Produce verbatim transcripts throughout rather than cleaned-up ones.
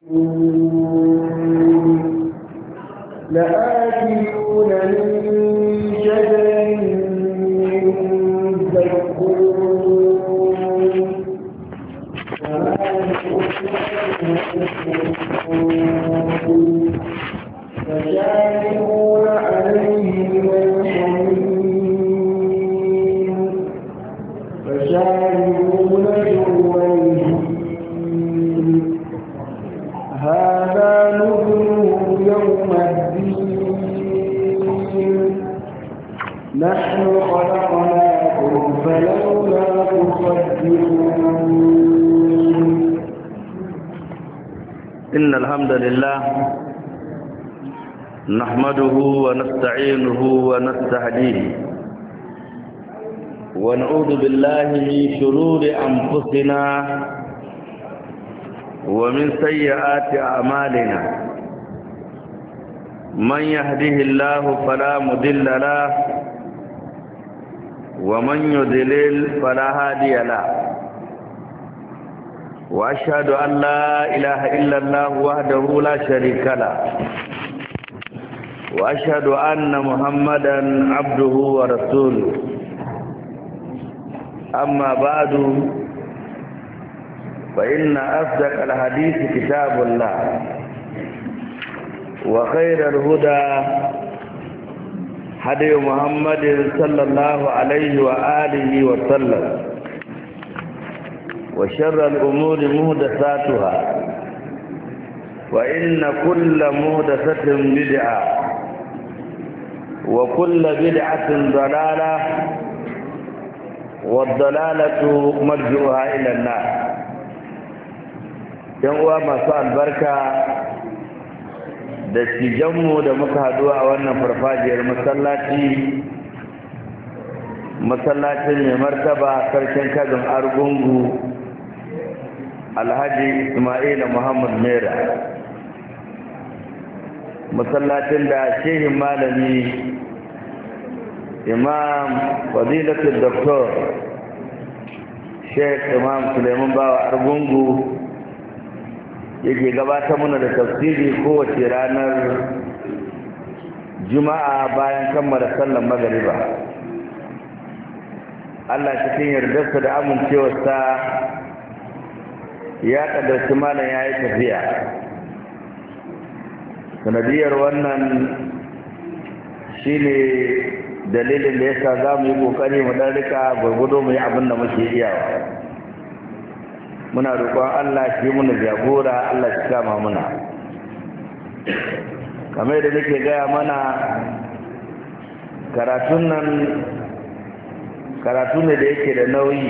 لآكلون من شجر من زقوم فشاربون عليه من الحميم فشاربون شرب الهيم هذا نزلهم يوم الدين نحن خلقناكم فلولا تصدقون إن الحمد لله نحمده ونستعينه ونستهديه ونعوذ بالله من شرور أنفسنا ومن سيئات أعمالنا من يهده الله فلا مضل له ومن يضلل فلا هادي له وأشهد أن لا إله إلا الله وحده لا شريك له وأشهد أن محمدا عبده ورسوله أما بعد فإن أصدق الحديث كتاب الله وخير الهدى هدي محمد صلى الله عليه وآله وسلم وشر الأمور محدثاتها وإن كل محدثة بدعة وكل بدعة ضلالة والضلالة مرجعها إلى النار yan uwa masu albarka da cijanmu da muka haɗu a wannan farfajiyar masallaci masallacin mai martaba sarkin kazin argungu alhaji ismaila muhammad mera masallacin da shehin malami imam fadilatul doktor sheikh imam suleiman bawa argungu yake gabatar mana da tafsiri kowace ranar juma'a bayan kammala sallar magariba. Allah cikin yardarsa da amincewarsa ya kaddarci malam ya yi tafiya sanadiyar wannan shine dalilin da yasa za mu yi kokari mu dan rika gurgudo mu yi abin da muke iyawa. Muna roƙon Allah shi muna jagora, Allah shi kama muna. Kamar da nake gaya mana karatun nan karatu ne da yake da nauyi,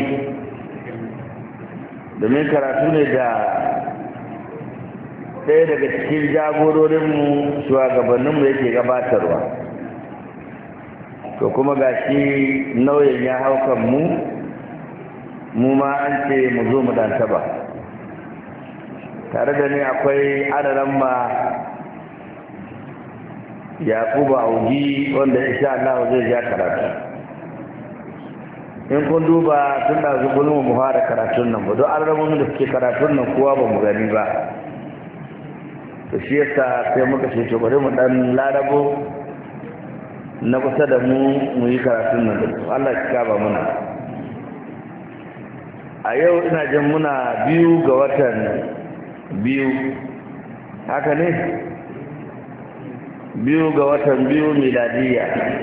domin karatu ne da ɗaya daga cikin jagororinmu shugabanninmu yake gabatarwa. To kuma ga shi nauyin ya hau kan mu mu ma an ce mu zo mu danta ba. Tare da ni akwai adaran ma Yakubu Augi wanda insha Allah zai ja karatu. In kun duba tun da zubulmu mu fara karatun nan ba, don adaran da suke karatun nan kowa ba mu gani ba. To shi yasa sai muka ce to bari mu dan larabo na kusa da mu mu yi karatun nan da su. Allah ya kaba muna. A yau ina jin muna biyu ga watan biyu, haka ne? Biyu ga watan biyu miladiya.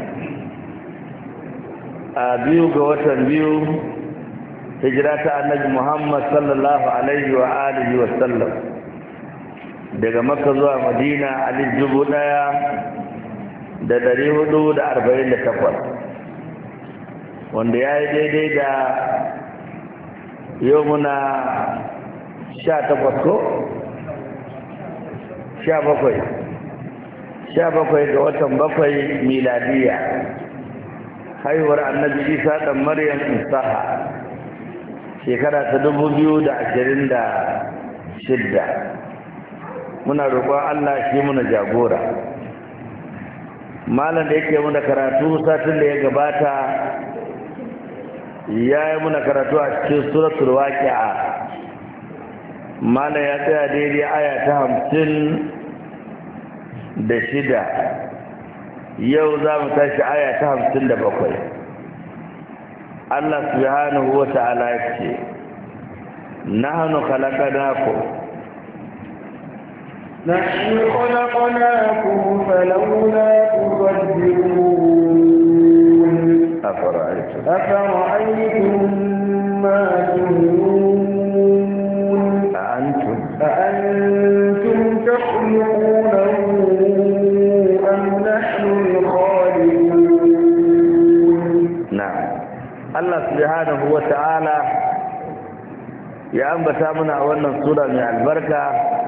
A biyu ga watan biyu hijira ta annabi Muhammad sallallahu alaihi wa alihi wa sallam daga Makka zuwa Madina alif dubu ɗaya da dari hudu da arba'in da takwas, wanda ya yi daidai da yau muna sha takwas ko? sha bakwai sha bakwai ga watan bakwai miladiya, haihuwar annabi Isa ɗan Maryam Isaha shekara ta dubu biyu da ashirin da shidda. Muna roƙon Allah shi muna jagora. Malam da yake muna karatu satin da ya gabata ya yi muna karatu a cikin suratul waqi'a mala ya tsaya daidai aya ta hamsin da shida. Yau za mu tashi aya ta hamsin da bakwai. Allah subhanahu wa ta'ala ya ce, nahnu khalaqnakum نحن خلقناكم فلولا تصدقون أفرأيتم أفرأيتم ما تمنون أأنتم أأنتم تخلقونه أم نحن الخالقون. نعم. الله سبحانه وتعالى ya ambata mana a wannan sura mai albarka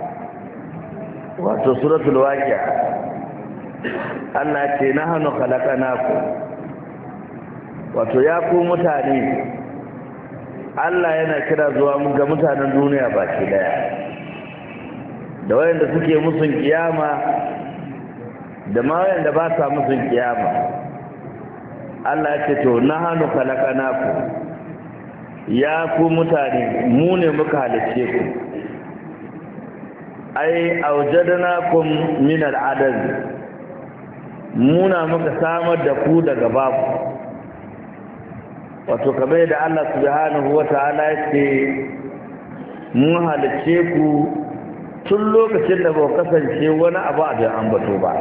wato suratul waqi'a. Allah ce nahnu khalaqnakum, wato ya ku mutane, Allah yana kira zuwa ga mutanen duniya baki daya, da wayanda suke musun kiyama da ma wayanda ba sa musun kiyama. Allah ya ce to nahnu khalaqnakum, ya ku mutane, mu ne muka halice ku. Ai aujadnakum min al'adad, muna muka samar da ku daga babu. Wato kamar da Allah subhanahu wata'ala ya ce mun halice ku tun lokacin da ba kasance wani abu a da ambato ba.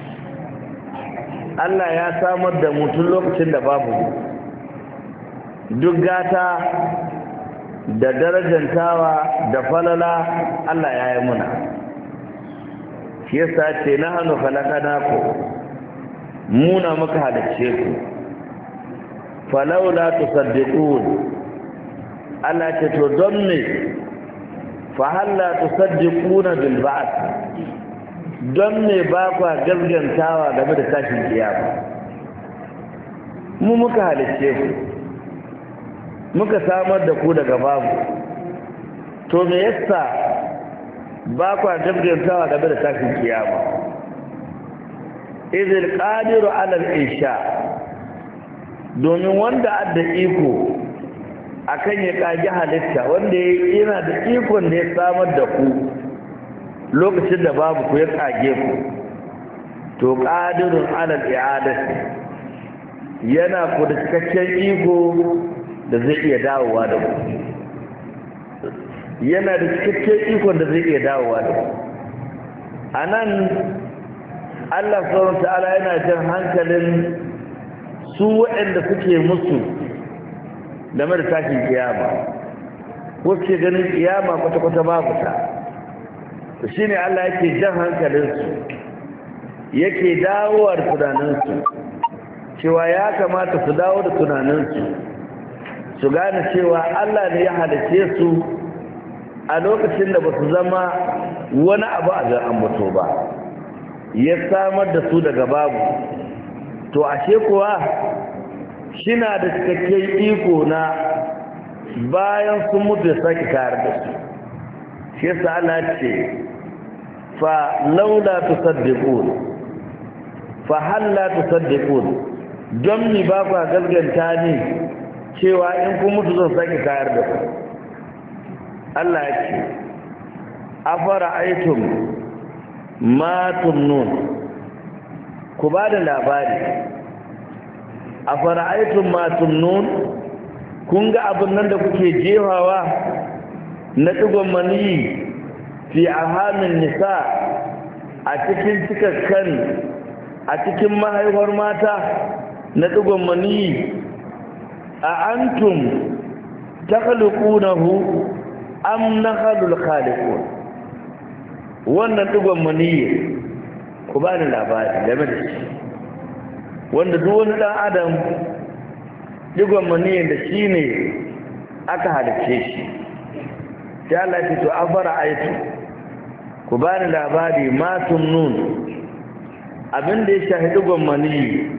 Allah ya samar da mu tun lokacin da babu duk gata da darajantawa da falala Allah ya yi muna. Shi yasa ce na hannu falakana ku, muna muka halicce ku. Falaula tusaddiqun, Allah ce to don ne fa halla tusaddiquna bil ba'th, don ne ba ku gaskantawa game da tashin kiyama. Mu muka halicce ku, muka samar da ku daga babu, to me yasa ba ku gaskantawa game da tashin kiyama? Idil qadiru ala al-insha, domin wanda adda iko akan ya kage halitta, wanda yana da ikon da ya samar da ku lokacin da babu ku ya kage ku, to qadirun ala al-i'adati, yana ku da cikakken iko da zai iya dawowa da ku, yana da cikakken ikon da zai iya dawowa da ku. Anan Allah subhanahu wa ta'ala yana jan hankalin su waɗanda suke musu game da tashin kiyama, ko suke ganin kiyama kwata-kwata babu ta. To shine Allah yake jan hankalinsu, yake dawowa da tunaninsu, cewa ya kamata su dawo da tunaninsu, su gane cewa Allah ne ya halice su a lokacin da ba su zama wani abu a zan ambato ba, ya samar da su daga babu. To ashe kuwa shina da cikakken iko na bayan sun mutu ya sake tayar da su. Shi yasa Allah ce fa laula tusaddiqun, fa halla tusaddiqun, don ni ba ku gaskanta ni cewa in kun mutu zan sake tayar da ku. Allah ya ce afara aitum ma tumnun, ku ba da labari, a fara'aitun matun nun, kun ga abin nan da kuke jefawa na ɗigon maniyi fi ahamin nisa, a cikin cikakkan, a cikin mahaifar mata na ɗigon maniyi, a antum ta khaliqunahu am na halul khaliqun. Wannan ɗigon maniyi ku ba ni labari game da shi, wanda duk wani ɗan adam digon maniyin da shi ne aka halicce shi. sai Allah ce to afara aitu, ku ba ni labari ma tumnun, abin da ya shahi digon maniyi,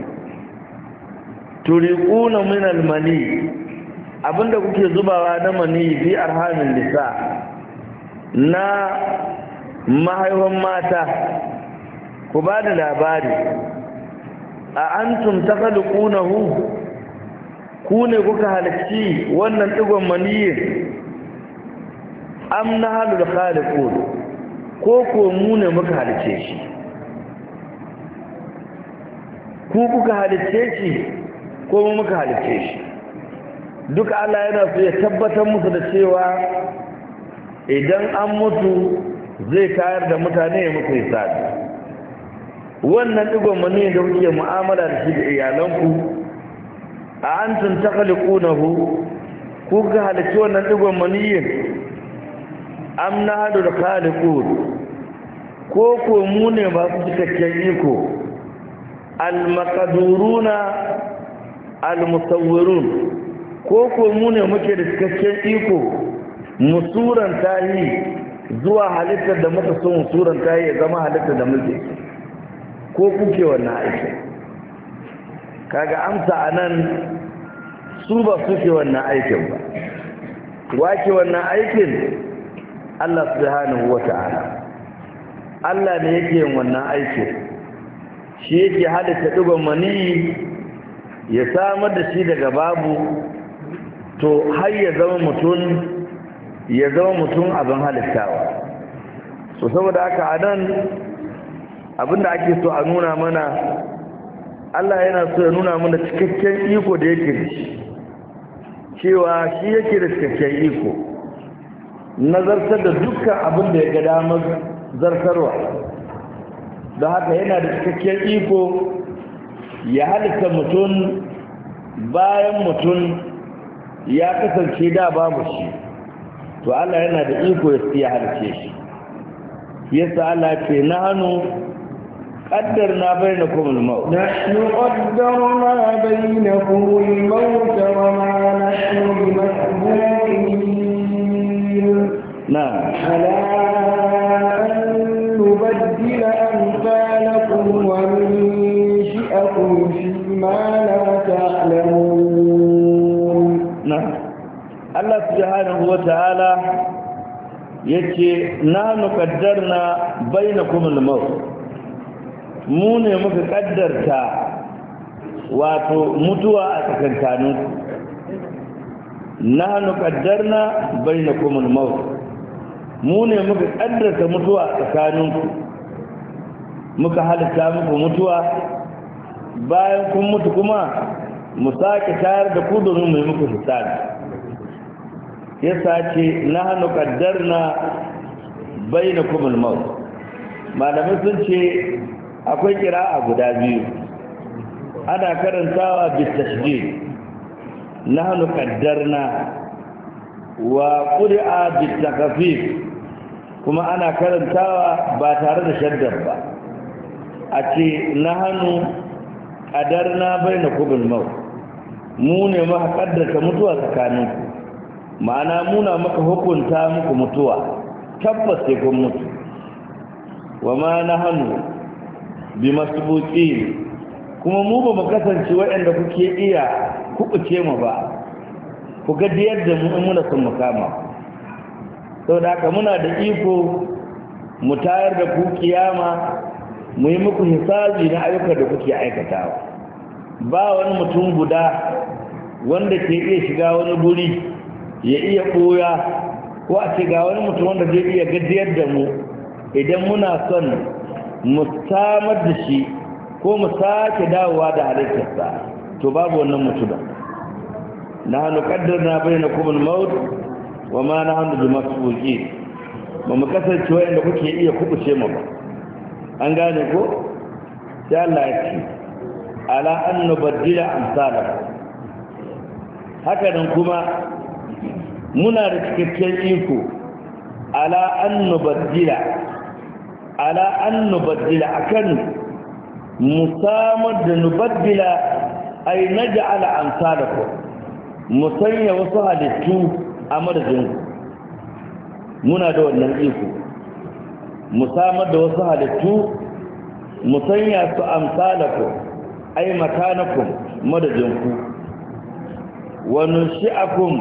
turiquna min al-mani, abinda kuke zubawa na maniyi fi arhamin nisa, na mahaifan mata, ku ba da labari, a antum takhluqunahu, ku ne kuka halicci wannan digon maniyin, am nahnu khaliqun ko ko mu ne muka halice shi ku kuka halice shi ko mu muka halice shi duka Allah yana so ya tabbatar musu da cewa idan an mutu zai tayar da mutane ya mutu hisabi wannan digon mani da kuke mu'amala da shi da iyalanku a antum takhliqunahu ku ga halitta wannan digon maniyin am nahdu khaliqun ko ko mu ne ba su cikakken iko al maqduruna al musawwirun ko ko mu ne muke da cikakken iko musuran tahi zuwa halittar da muka so musuran tahi ya zama halittar da muke ko kuke wannan aiki kaga amsa anan su ba suke wannan aikin ba wake wannan aikin Allah subhanahu wata'ala Allah ne yake yin wannan aikin shi yake halitta digon mani ya samar da shi daga babu to har ya zama mutum ya zama mutum abin halittawa so saboda haka anan abinda ake so a nuna mana Allah yana so ya nuna mana cikakken iko da yake da shi cewa shi yake da cikakken iko nazartar da dukkan abin da ya ga damar zartarwa don haka yana da cikakken iko ya halitta mutum bayan mutum ya kasance da babu shi to Allah yana da iko ya halice shi yasa Allah ce na hannu قدرنا بينكم الموت نحن قدرنا بينكم الموت وما نحن بمسبوقين نعم على أن نبدل أمثالكم وننشئكم فيما لا تعلمون نعم الله سبحانه وتعالى يتي نحن قدرنا بينكم الموت mu ne muka kaddarta wato mutuwa a tsakankaninku nahnu qaddarna bainakum al-maut mu ne muka kaddarta mutuwa a tsakaninku muka halitta muku mutuwa bayan kun mutu kuma mu sake tayar da ku domin mai muku hisabi yasa ce nahnu qaddarna bainakum al-maut malamai sun ce akwai kira'a guda biyu ana karantawa bitashdid nahnu qaddarna wa qira'a bitakfif kuma ana karantawa ba tare da shaddar ba a ce nahnu qaddarna bainakum al-maut mu ne muka kaddarta mutuwa tsakaninku ma'ana muna maka hukunta muku mutuwa tabbas sai kun mutu wa ma nahnu bi masbuqin kuma mu ba mu kasance waɗanda kuke iya kubuce mu ba ku ga yadda mu muna son mu kama saboda haka muna da iko mu tayar da ku kiyama mu yi muku hisabi na ayyukan da kuke aikatawa ba wani mutum guda wanda ke iya shiga wani guri ya iya koya ko a ce ga wani mutum wanda zai iya gajiyar da mu idan muna son mu samar da shi ko mu sake dawowa da halittarsa to babu wannan mutum nahnu qaddarna bainakum al-maut wa ma nahnu bimasbuqin ba mu kasance wanda kuke iya kubuce mu ba an gane ko sai Allah ya ce ala an nubaddila amsalakum haka nan kuma muna da cikakken iko ala an nubaddila ala an nubaddila akan musamman da nubaddila ay naj'ala amsalakum musanya wasu halittu a madadin muna da wannan iko musamman da wasu halittu musanya su amsalakum ay makanakum madadin ku wa nunshi'akum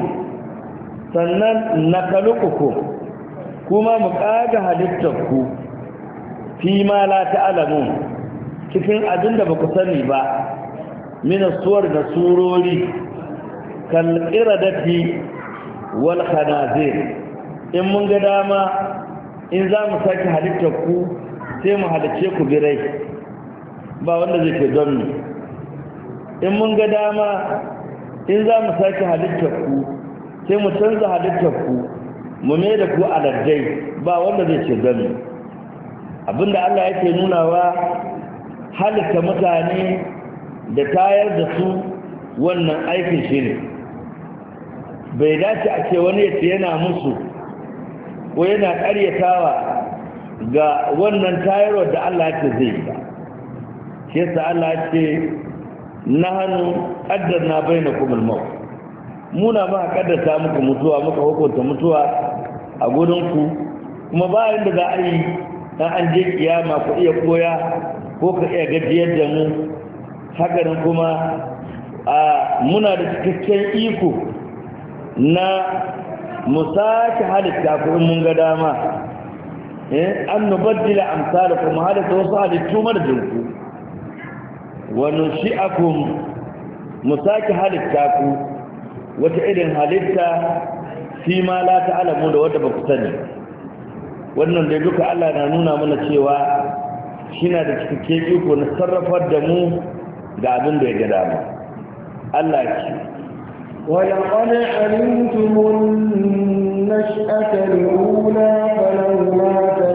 sannan nakalukukum kuma mu kaga halittarku fi ma la ta'lamun cikin abin da baku sani ba min suwar da surori kal iradati wal khanazir in mun ga dama in za mu sake halittar ku sai mu halicce ku birai ba wanda zai ke don mu. In mun ga dama in za mu sake halittar ku sai mu canza halittar ku mu mai da ku aladdai ba wanda zai ce don mu. Abinda Allah yake nunawa halitta mutane da tayar da su wannan aikin shi ne. Bai dace a ce wani ya ce yana musu ko yana ƙaryatawa ga wannan tayarwar da Allah ce zai yi ba. Shi yasa Allah ce nahnu qaddarna bainakum al-maut, muna ba kaddarta muku mutuwa, muka hukunta mutuwa a gurin ku, kuma ba inda za a yi dan an je kiyama ku iya koya ko ka iya gajiyar da mu. Haka nan kuma a muna da cikakken iko na mu sake halitta ku in mun ga dama, eh an nubaddila amsalakum, halitta wasu halittu marjinku, wa nushi'akum, mu sake halitta ku wata irin halitta fi ma la ta'lamu da wanda ba ku sani. Wannan dai duka Allah na nuna mana cewa shi na da cikakken iko na sarrafar da mu ga abin da ya ga dama. Allah ya ce ولقد علمتم النشأة الأولى فلولا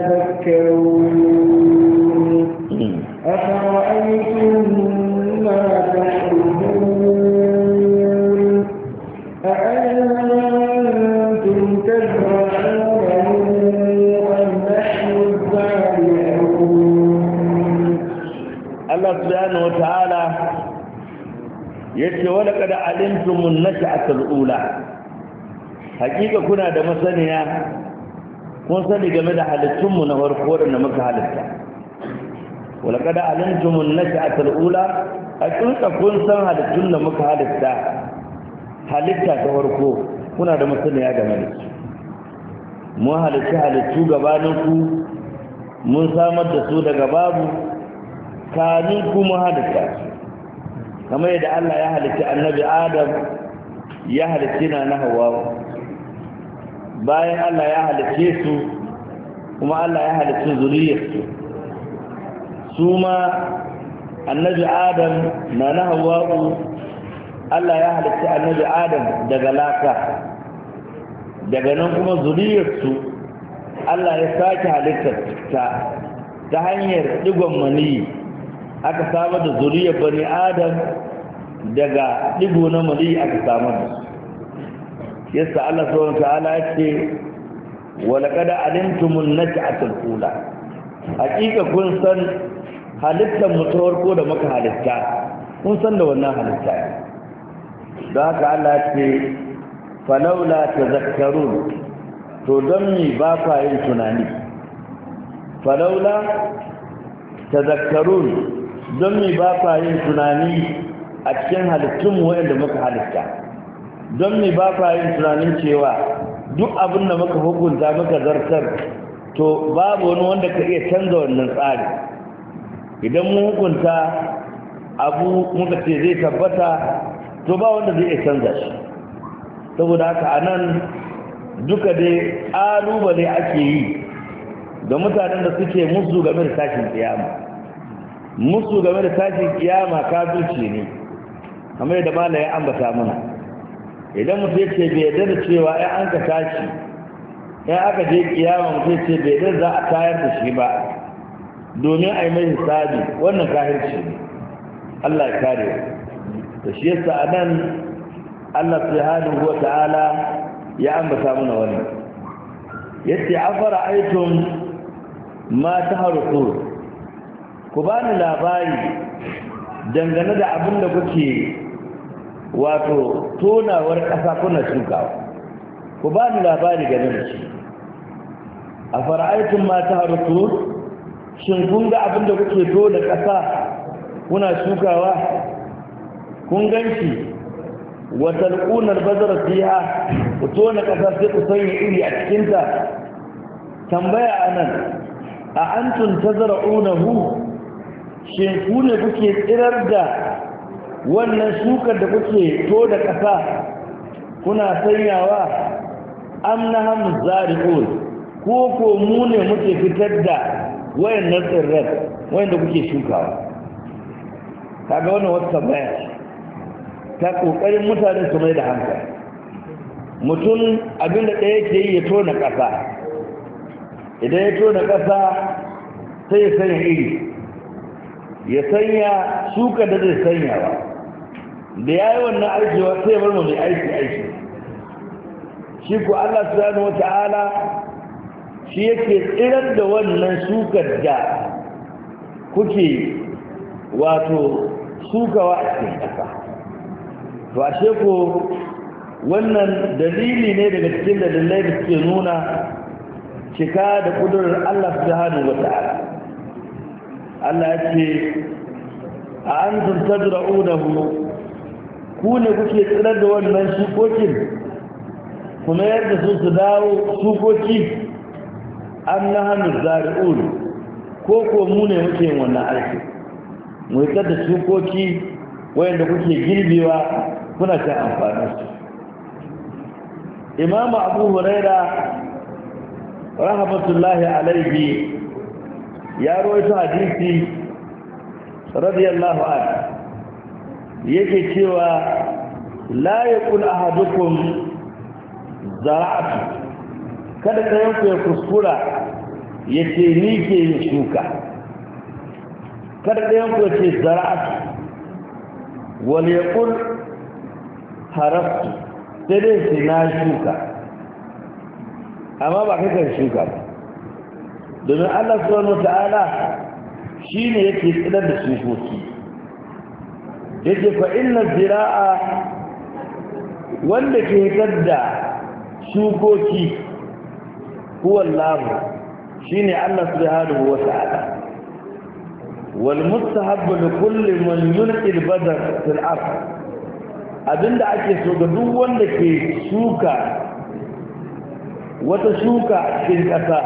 تذكرون أفرأيتم ما تحرثون أأنتم تزرعونه أم نحن الزارعون. الله سبحانه وتعالى yace wala kada alimtumun nash'atul ula, hakika kuna da masaniya kun sani game da halittun mu na farko da muka halitta. wala kada alimtumun nash'atul ula, hakika kun san halittun da muka halitta, halitta ta farko kuna da masaniya game da su. Mun halitta halittu gabanin ku, mun samar da su daga babu kamin ku mu halitta su, kamar yadda Allah ya halitta annabi Adam ya halitta na na Hawwa. Bayan Allah ya halitta su kuma Allah ya halitta zuriyarsu, su ma annabi Adam na na Hawwa Allah ya halitta annabi Adam daga laka, daga nan kuma zuriyarsu Allah ya sake halittar ta ta hanyar digon mani, aka samar da zuriyar bani Adam daga digo na mali aka samar da su. Yasa Allah subhanahu ta'ala yake wala qad alimtumun nash'atul ula, hakika kun san halittar mutuwar ko da muka halitta, kun san da wannan halitta. Don haka Allah ce falaula tazakkarun, to don mi ba ka yin tunani. Falaula tazakkarun, don mi ba ka yin tunani a cikin halittunmu waɗanda muka halitta. Don mi ba ka yin tunanin cewa duk abin da muka hukunta muka zartar, to babu wani wanda ka iya canza wannan tsari. Idan mun hukunta abu muka ce zai tabbata, to ba wanda zai iya canza shi. Saboda haka a nan duka dai ƙalubale ake yi ga mutanen da suke musu game da tashin kiyama. Musu game da tashin kiyama kafirci ne, kamar yadda mala ya ambata mana. Idan mutum ya ce bai yarda da cewa ya an ka tashi, ya aka je kiyama mutum ce bai yarda za a tayar da shi ba domin a yi mai hisabi, wannan kafirci ne. Allah ya kare. Da shi yasa a nan Allah subhanahu wa ta'ala ya ambata mana wannan. Yace afara aitum ma taharusun, ku bani labari dangane da abin da kuke wato tonawar ƙasa kuna shukawa. Ku bani labari game da shi. afara aitum ma taharusun, shin kun ga abin da kuke tona ƙasa kuna shukawa? Kun ganshi wata alƙunar bazara fiha, ku tona ƙasa sai ku sanya iri a cikinta. Tambaya anan, a antum tazra'unahu, shin ku ne kuke tsirar da wannan shukar da kuke to da ƙasa kuna sanyawa, am nahnu zari'un ko ko mu ne muke fitar da wayannan tsirran wayanda kuke shukawa. Kaga wannan wata tambaya ta kokarin mutane su mai da hankali. Mutum abinda ɗaya ke yi ya tona ƙasa, idan ya tona ƙasa sai ya sanya iri, ya sanya shuka da zai sanya ba, da ya yi wannan aiki sai ya bar mu mai aiki aiki. Shi ku Allah subhanahu wata'ala shi yake tsirar da wannan shukar da kuke wato shukawa a cikin ƙasa. To ashe ko wannan dalili ne daga cikin dalilai da suke nuna cika da kudurar Allah subhanahu wata'ala. Allah ya ce a antum tazra'unahu, ku ne kuke tsirar da wannan shukokin kuma yadda su su dawo shukoki, an nahnu zari'un ko ko mu ne muke yin wannan aiki, mu tsirar da shukoki wayanda kuke girbewa kuna cin amfanin su. Imam Abu Huraira rahmatullahi alaihi ya rawaito hadisi radiyallahu anhu yake cewa la yaqul ahadukum zara'atu, kada ɗayan ku ya kuskura yace ni ke yin shuka, kada ɗayan ku ya ce zara'atu, wal yaqul haraftu, sai dai sai na shuka, amma ba kai kan shuka ba, domin Allah subhanahu wata'ala shi ne yake tsirar da shukoki. Yake fa inna zira'a, wanda ke hitar da shukoki huwa Allah, shi ne Allah subhanahu wata'ala. wal mustahabbu li kulli man yulqi al-badr fil ard, abinda ake so ga duk wanda ke shuka wata shuka a cikin ƙasa,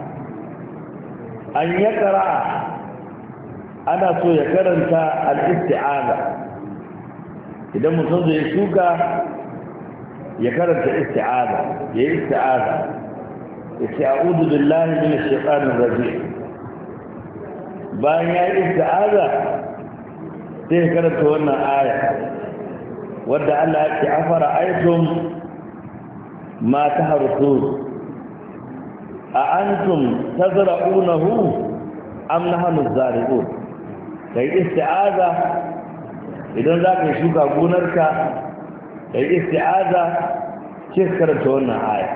an ya ƙara'a, ana so ya karanta al-isti'aza. Idan mutum zai shuka ya karanta isti'aza, ya yi isti'aza, ya ce a'udhu billahi minash shaitanir rajim. Bayan ya yi isti'aza sai ya karanta wannan aya wadda Allah ya ce afara aitum ma taharsun a antum tazra'unahu am nahnu zari'un. Kai isti'aza idan za ka shuka gonarka, kai isti'aza ce karanta wannan aya.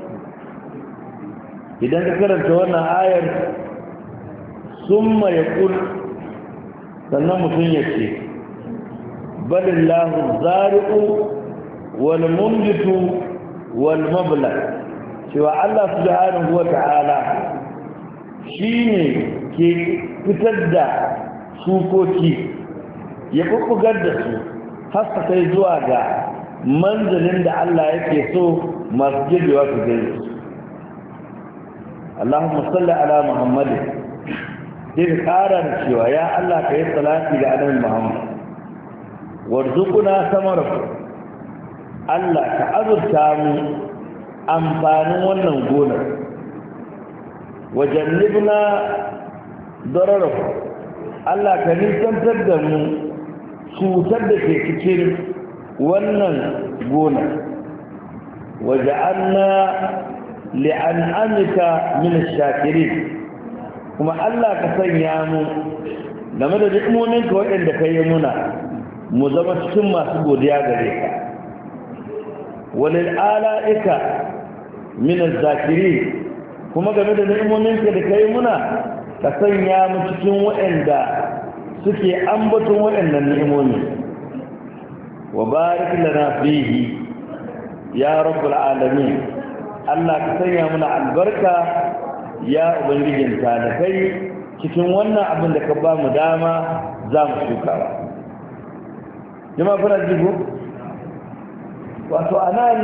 Idan ka karanta wannan ayar summa yaqul, sannan mutum ya ce balillahu zari'u wal munbitu wal mablag, cewa Allah subhanahu wa ta'ala shine ke fitar da shukoki ya bubbugar da su har su kai zuwa ga manzalin da Allah yake so masu girbewa su gani su. Allahumma salli ala Muhammadin, sai ka kara da cewa ya Allah ka yi salati ga annabi Muhammad, warzuquna samarahu, Allah ka azurta mu amfanin wannan gonar, wajannibna dararahu, Allah ka nisantar da mu cutar da ke cikin wannan gonar, waja'alna li'an'amika min ash-shakirin, kuma Allah ka sanya mu game da ni'imominka waɗanda ka yi muna mu zama cikin masu godiya gare ka, walil ala'ika min az-zakirin, kuma game da ni'imominka da ka yi muna ka sanya mu cikin waɗanda suke ambaton waɗannan ni'imomi. Wa barik lana fihi ya rabbul alamin, Allah ka sanya muna albarka ya ubangijin ta da kai cikin wannan abin da ka ba mu dama za mu shukawa. Jama'a kuna jigo? Wato anan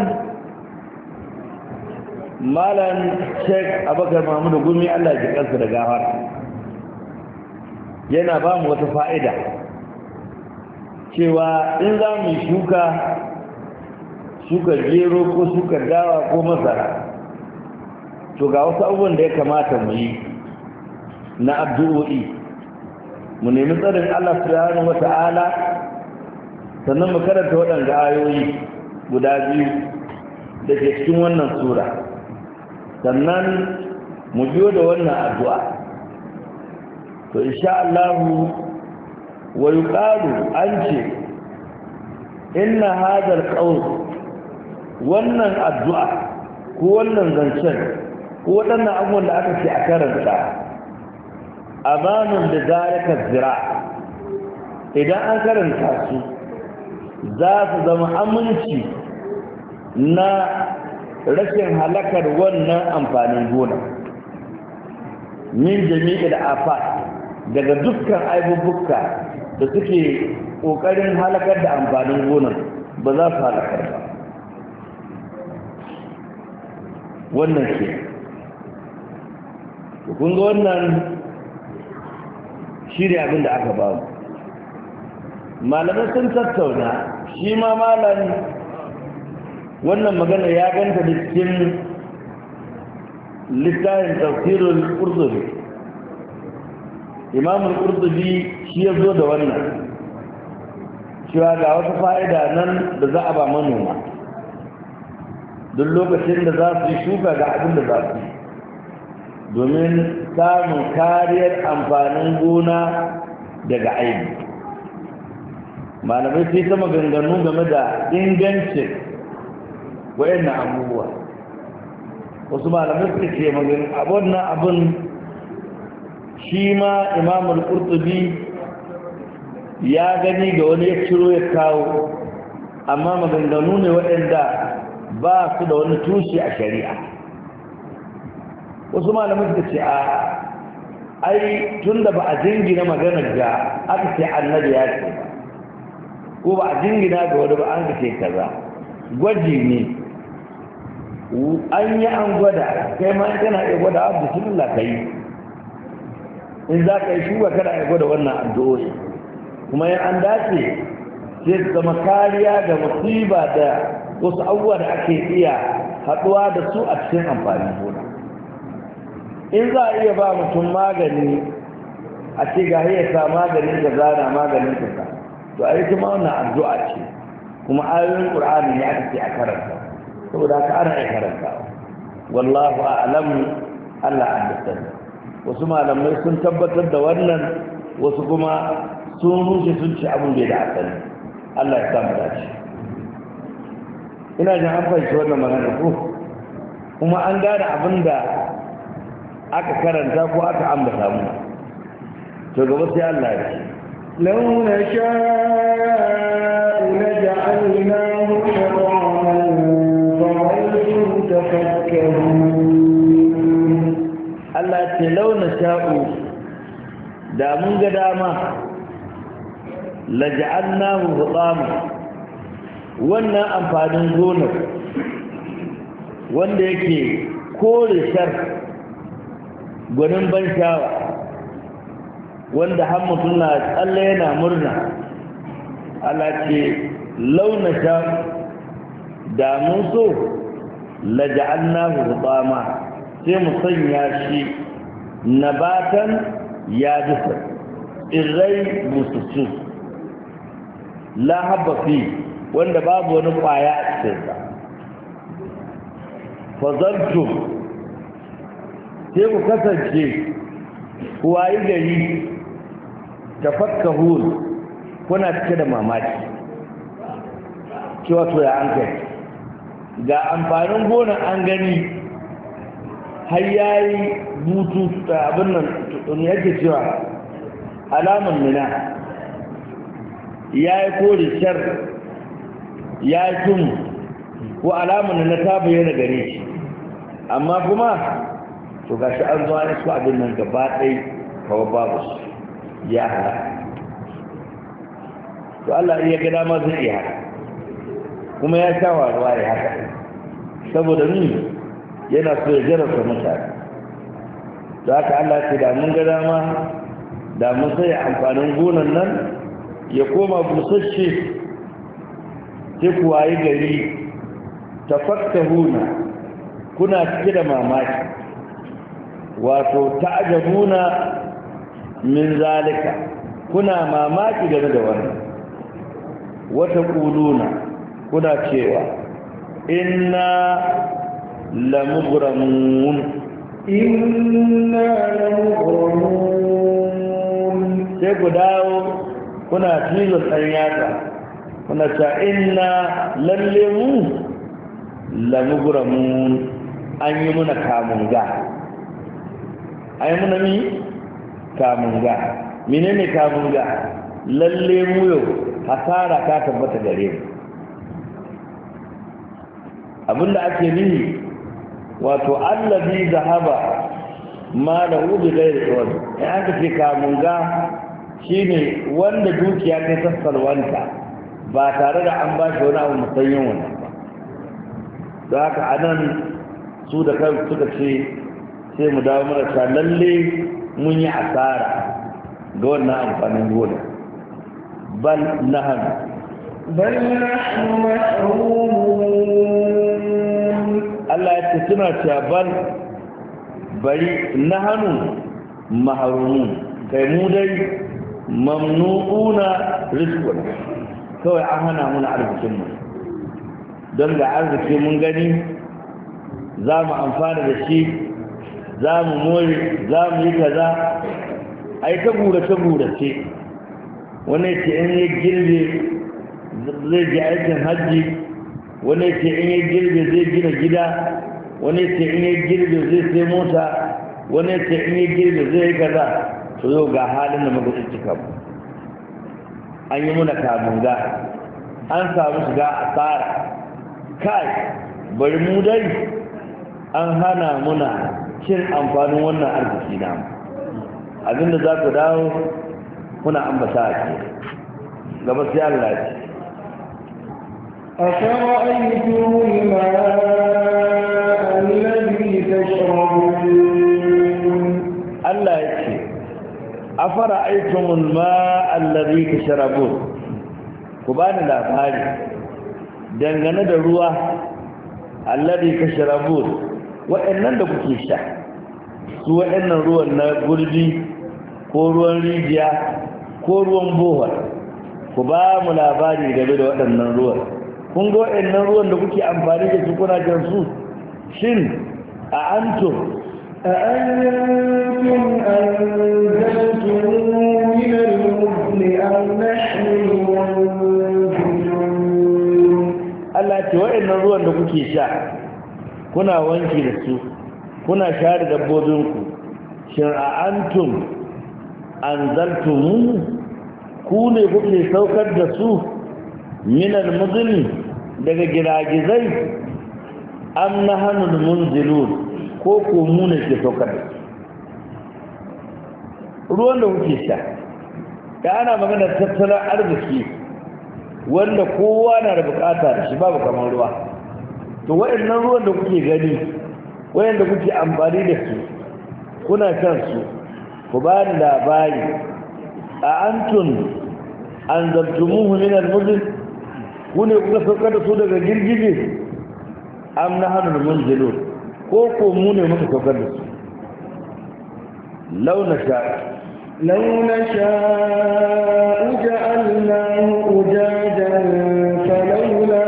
Malam Sheikh Abubakar Mahmudu Gumi, Allah ya kansa da gafara, yana ba mu wata fa'ida cewa in za mu shuka shuka gero ko shuka dawa ko masara, to ga wasu abubuwan da ya kamata mu yi na addu'o'i, mu nemi tsarin Allah subhanahu wata'ala, sannan mu karanta waɗanda ayoyi guda biyu da ke cikin wannan sura, sannan mu biyo da wannan addu'a. To insha Allah wa yuqalu an ce inna hadha al wannan addu'a ko wannan zancen ko waɗannan abubuwan da aka ce a karanta amanun da zalika zira, idan an karanta su za su zama aminci na rashin halakar wannan amfanin gona min jami'i da afa daga dukkan aibubuka da suke ƙoƙarin halakar da amfanin gonar ba za su halakar ba. Wannan ke kun ga wannan shi ne abin da aka ba mu. Malamai sun tattauna, shi ma malam wannan magana ya ganta da cikin littafin tafsirul Qurtubi. Imamul Qurtubi shi ya zo da wannan cewa ga wasu fa'ida nan da za a ba manoma duk lokacin da za su yi shuka ga abin da za su yi domin samun kariyar amfanin gona daga aibi. Malamai sai ta maganganu game da ingancin wayannan abubuwa. Wasu malamai suka ce maganganu abin shi ma Imamul Qurtubi ya gani ga wani ya ciro ya kawo, amma maganganu ne waɗanda ba su da wani tushe a shari'a. Wasu malamai suka ce a ai tun da ba a jingina maganar ga aka ce annabi ya ce ba, ko ba a jingina ga wani ba an ka ce kaza, gwaji ne an yi an gwada, kai ma kana iya gwada abu bismillah ka yi. In za ka yi shuka kada ya gwada wannan addu'o'i, kuma yin an dace sai su zama kariya ga musiba da wasu abubuwa da ake iya haɗuwa da su a cikin amfanin gona. In za a iya ba mutum magani a ce ga ya sa maganin da zana maganin kasa, to a yi kuma wannan addu'a ce, kuma ayoyin ƙur'ani ne aka ce a karanta, saboda haka ana iya karantawa. Wallahu a'lamu, Allah an da wasu malamai sun tabbatar da wannan, wasu kuma sun rushe sun ce abin bai da asali. Allah ya samu dace. Ina jin an fahimci wannan magana ko kuma an gane abin da aka karanta ko aka ambata mu. To gaba sai Allah ya ce لو نشاء لجعلناه حراما فظلتم تفكرون. Allah ce launa sha'u da mun ga dama laja'alnahu hutama, wannan amfanin gonar wanda yake kore shar gwanin ban shawa, wanda har mutum na tsalle yana murna. Allah ce launa sha'u da mun so laja'alnahu hutama, sai mu sanya shi nabatan ya dusa tsirrai busassu la habba fi, wanda babu wani kwaya a cikinsa. fazartum, sai ku kasance ku wayi gari tafakkahun, kuna cike da mamaki cewa to ya an kai ga amfanin gonar an gani har yayi butu abin nan ne yake cewa alaman mina yayi kore shar yayi tun ko alaman na ta bayyana gare shi, amma kuma to gashi an zo an su abin nan gaba ɗaya kawai babu shi ya halaka. To Allah iya ga dama zai iya haka, kuma ya sha waruwa ya haka saboda ni yana so ya jarabta mutane. Da haka Allah ce da mun ga dama da mun sai amfanin gonan nan ya koma busasshe, sai ku wayi gari tafakkahuna kuna cike da mamaki wato ta'jabuna min zalika kuna mamaki game da wannan wata quluna kuna cewa inna lamughramun inna lamughramun sai ku dawo kuna cizon ɗan yatsa kuna cewa inna lalle mu lamughramun an yi muna kamun ga an yi muna mi kamun ga menene kamun ga lalle mu yau hasara ta tabbata gare mu abinda ake nihi wato allazi zahaba ma da ubi gairi wani in an ka ce kamun ga shine wanda dukiya ta sassalwanta ba tare da an ba shi wani abu musanyen wannan ba da haka anan su da kan suka ce sai mu dawo mana cewa lalle mun yi asara ga wannan amfanin gona bal nahnu bal nahnu mahrumun Allah ya ce suna cewa bal bari nahnu mahrumun kai mu dai mamnu'una rizquna kawai an hana mu arzikin mu don ga arziki mun gani za mu amfana da shi za mu more za mu yi kaza ai ta gurace-gurace wani ce in yi girbe zai ji aikin hajji wani ce in yi girbe zai gina gida wani ce in yi girbe zai sai mota wani ce in yi girbe zai yi kaza to yau ga halin da muka cika mu an yi muna kamun ga an samu shiga asara kai bari mu dai an hana muna cin amfanin wannan arziki namu abinda za ku dawo kuna ambata a ke gaba sai Allah ya ce أفرأيتم الماء الذي تشربون Allah ya ce أفرأيتم الماء الذي تشربون ku bani labari dangane da ruwa alladhi tashrabun wa'annan da kuke sha su wa'annan ruwan na gurbi ko ruwan rijiya ko ruwan bohol ku ba mu labari game da waɗannan ruwan kun ga wa'annan ruwan da kuke amfani da su kuna jan su shin a antum a antum anzaltum min al-muzni am nahnu Allah ce wa'annan ruwan da kuke sha kuna wanki da su kuna share dabbobinku shin a antum anzaltum ku ne kuke saukar da su minal muzni daga giragizai am nahnu munzilun ko ko mu ne ke saukar da su ruwan da kuke sha da ana magana tattalin arziki wanda kowa na da bukata da shi babu kamar ruwa to waɗannan ruwan da kuke gani wayanda kuke amfani da su kuna shan su ku ba ni labari a antun anzaltumuhu min al-muzn ku ne kuka sauka da su daga girgije am nahnu munzilun ko ko mu ne muka saukar da su launa sha لو نشاء جعلناه أجاجا فلولا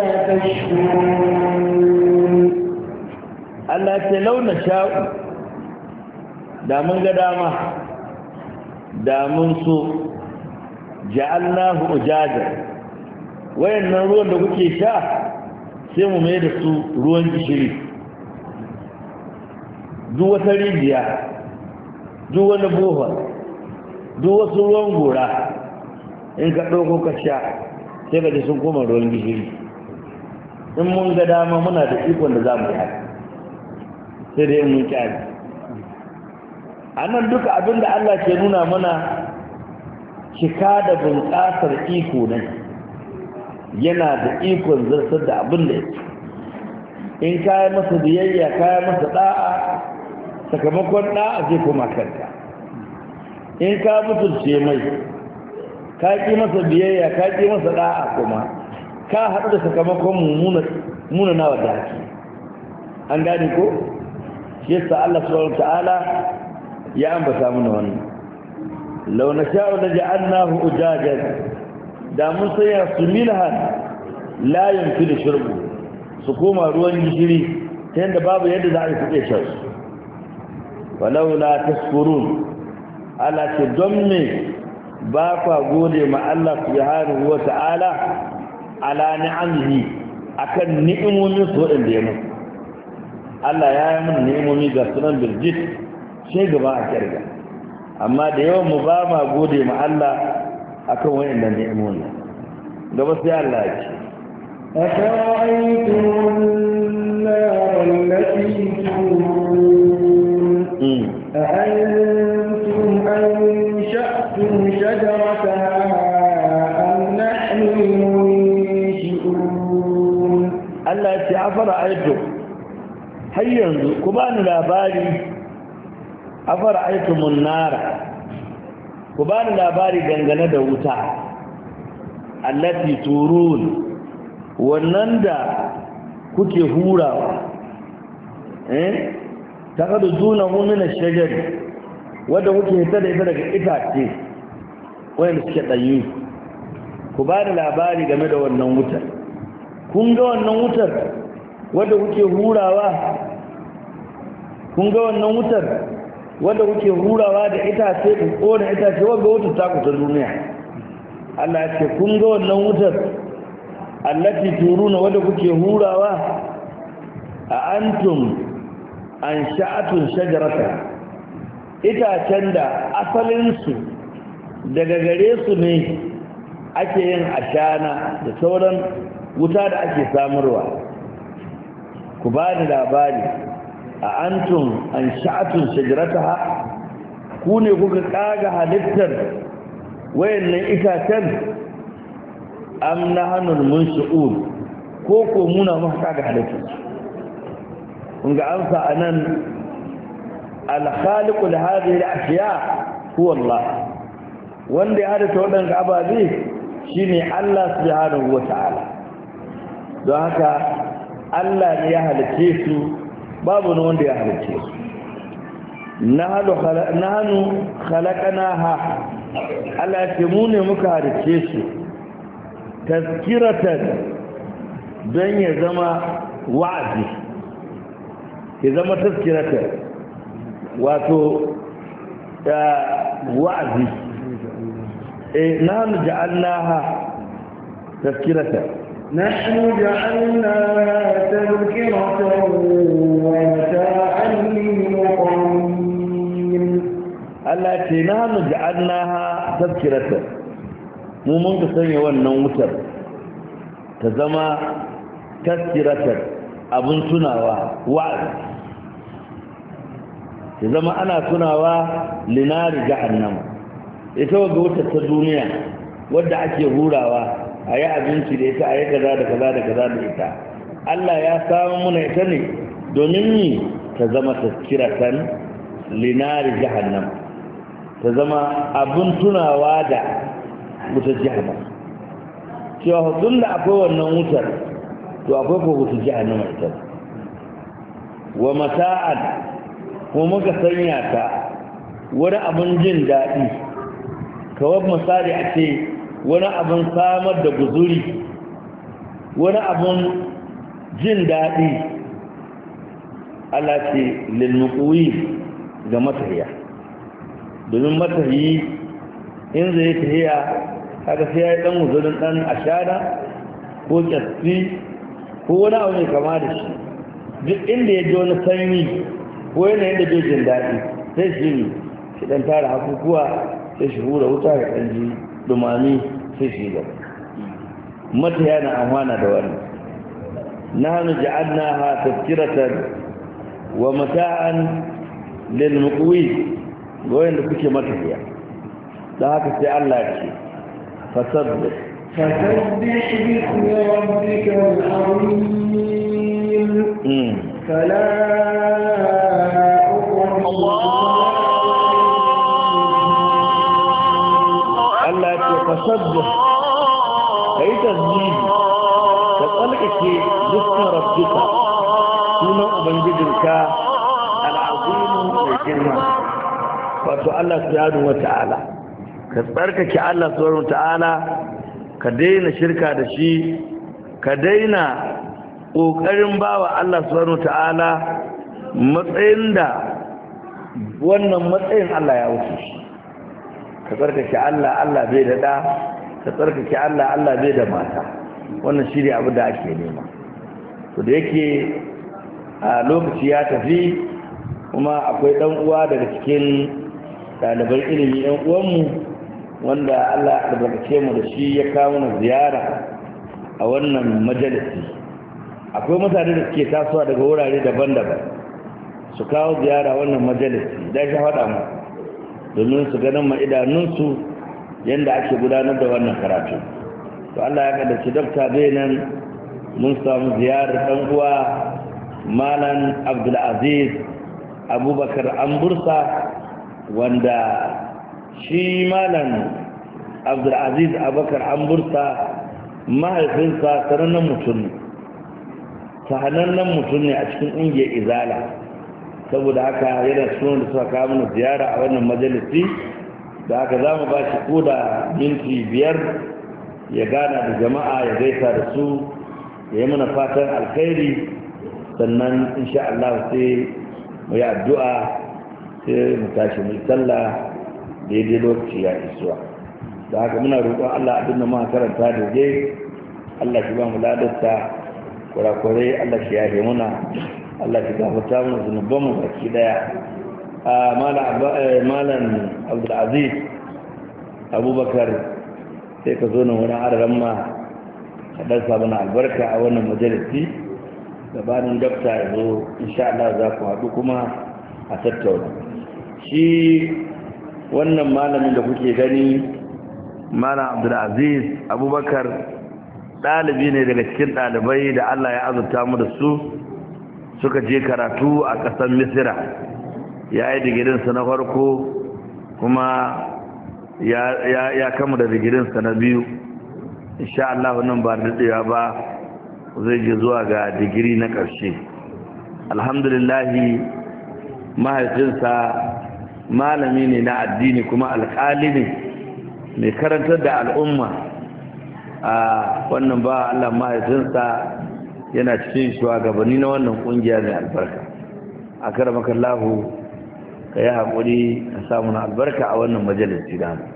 تشكرون Allah ce launa sha'u da mun ga dama da mun so ja'alnahu ujaja wayannan ruwan da kuke sha sai mu mai da su ruwan gishiri duk wata rijiya duk wani bohol duk wasu ruwan gora in ka ɗauko ka sha sai ka ji sun koma ruwan gishiri in mun ga dama muna da ikon da za mu yi haka sai dai mun kyale a nan duka abinda Allah ke nuna mana cika da bunƙasar iko nan yana da ikon zartar da abin da yake in kayan masa biyayya kayan masa da'a sakamakon da'a zai koma kanka in ka mutunce mai ka ƙi masa biyayya ka ƙi masa da'a kuma ka haɗu da sakamakon mummuna muna nawa da haki an gane ko shi yasa Allah subhanahu ta'ala ya ambata mana wannan law nasha'u laja'alnahu ujajan da mun saya su milhan la yumkinu shurbu su koma ruwan gishiri ta yadda babu yadda za a yi kuɗe shan su walau la tashkurun ala ce don me ba kwa gode ma Allah subhanahu wa ta'ala ala ni'amihi akan ni'imomin su waɗanda ya mutu Allah ya yi mun ni'imomi ga sunan birjit sai gaba a kirga amma da yawan mu ba ma gode ma Allah akan waɗanda ni'imomi gaba sai Allah ya ce أفرأيتم النار التي تورون أأنتم أنشأتم شجرتها أم نحن المنشئون الله يتي أفرأيتم هيا كبان لاباري أفرأيتم النار كبان لاباري دنغنا دوتا التي تورون wannan da kuke hurawa eh ta kada juna mu'mina shajari wanda kuke hita da ita daga itace wanda suke danyi ku ba da labari game da wannan wutar kun ga wannan wutar wanda kuke hurawa kun ga wannan wutar wanda kuke hurawa da itace ku kona itace wanda wutar ta ku ta duniya Allah ya ce kun ga wannan wutar allati turuna wanda kuke hurawa a antum an sha'atun shajarata itacen da asalinsu daga gare su ne ake yin ashana da sauran wuta da ake samarwa ku ba ni labari a antum an sha'atun shajarata ku ne kuka kaga halittar wayannan itacen am nahanul munshi'un ko ko muna maka ga halittu kun ga amsa anan al-khaliq li hadhihi al-ashya huwa Allah wanda ya hada wadannan ababe shine Allah subhanahu wa ta'ala don haka Allah ne ya halice su babu ne wanda ya halice su nahnu nahnu khalaqnaha Allah ya ce mu ne muka halice su tazkiratan don ya zama wa'azi ya zama tazkiratan wato wa'azi eh nahnu ja'alnaha tazkiratan nahnu ja'alnaha tazkiratan wa mata'an lil-muqwin Allah ce nahnu ja'alnaha tazkiratan mu mun ka sanya wannan wutar ta zama tasiratar abin tunawa wa'azi ta zama ana tunawa linari jahannama ita wadda wutar ta duniya wadda ake hurawa a yi abinci da ita a yi kaza da kaza da kaza da ita Allah ya samu muna ita ne domin yi ta zama taskiratan linari jahannama ta zama abin tunawa da wutar jahannama cewa tun da akwai wannan wutar to akwai ko wutar jahannama ita wa mata'an kuma muka sanya ta wani abin jin daɗi kawai misali a ce wani abin samar da guzuri wani abin jin daɗi Allah ce lilmuqwi ga matahiya domin matahiyi in zai tahiya kaga sai ya yi ɗan guzurin ɗan ashana ko kyasfi ko wani abu mai kama da shi duk inda ya ji wani sanyi ko yanayin da bai jin daɗi sai shi ne shi ɗan tara hakukuwa sai shi hura wuta ya ɗan ji dumami sai shi gaba mata yana amfana da wani nahnu ja'alnaha tazkiratan wa mata'an lil muqwi ga wanda kuke matafiya da haka sai Allah ya ce fasabbih فسبح باسم ربك العظيم فلا Allah ya ce fasabbih kai tasbihi ka tsalkake dukkan rabbika sunan ubangijinka al'azimu mai girma wato Allah subhanahu wata'ala ka tsarkake Allah subhanahu wata'ala ka daina shirka da shi ka daina ƙoƙarin bawa Allah subhanahu wata'ala matsayin da wannan matsayin Allah ya wuce shi ka tsarkake Allah Allah bai da ɗa ka tsarkake Allah Allah bai da mata wannan shi ne abu da ake nema to da yake a lokaci ya tafi kuma akwai ɗan uwa daga cikin ɗaliban ilimi ɗan uwanmu wanda Allah albarkace mu da shi ya kawo mana ziyara a wannan majalisi akwai mutane da suke tasowa daga wurare daban-daban su kawo ziyara wannan majalisi da shi faɗa mu domin su ganin ma idanunsu yadda ake gudanar da wannan karatu to Allah ya kaddace dokta nan mun samu ziyarar ɗan uwa malam Abdulaziz Abubakar Ambursa wanda shi malam Abdulaziz Abubakar Ambursa mahaifinsa sanannen mutum sanannen mutum ne a cikin ƙungiyar Izala saboda haka yana cikin da suka kawo mana ziyara a wannan majalisi da haka za mu ba shi koda minti biyar ya gana da jama'a ya gaisa da su ya yi mana fatan alkhairi sannan insha Allah sai mu yi addu'a sai mu tashi mu sallah daidai lokaci ya isuwa da haka muna roƙon Allah abin da muka karanta da dai Allah shi ba mu ladarta kurakurai Allah shi yafe muna Allah shi gafarta mana zunuban mu baki daya a malam Abdulaziz Abubakar sai ka zo nan wurin araran ma ka dan samu na albarka a wannan majalisi gabanin dokta ya zo insha Allah za ku haɗu kuma a tattauna shi wannan malamin da kuke gani malam Abdulaziz Abubakar ɗalibi ne daga cikin ɗalibai da Allah ya azurta mu da su suka je karatu a ƙasar Misira ya yi digirinsa na farko kuma ya kama da digirinsa na biyu insha Allah nan ba daɗewa ba zai je zuwa ga digiri na ƙarshe alhamdulillahi mahaifinsa malami ne na addini kuma alƙali ne mai karantar da al'umma a wannan ba Allah mahaifinsa yana cikin shugabanni na wannan ƙungiya mai albarka a karamakallahu ka yi haƙuri ka samu na albarka a wannan majalisi da